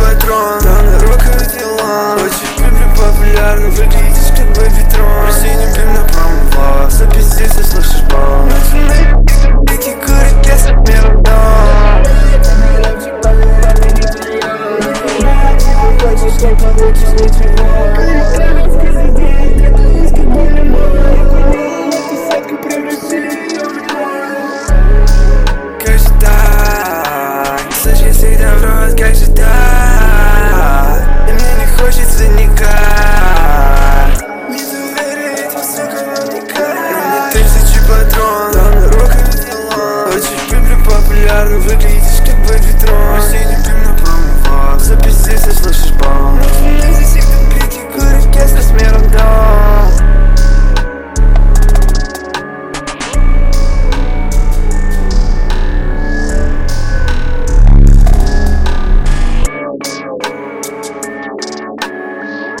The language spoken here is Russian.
патрон, да на роковые дела. Очень люблю популярно, выглядишь как бэби-трон. Просиним бим на промывал, за пиздец ты слышишь бал. Такие курят, я сопел дом. Хочешь, как получишь, ничего. Как же так? Сожги всегда в рот, как же так? И мне не хочется никак. Не доверяй этим сукам никак. И мне 1000 патрон, да на роковые дела. Очень люблю популярно, выглядишь как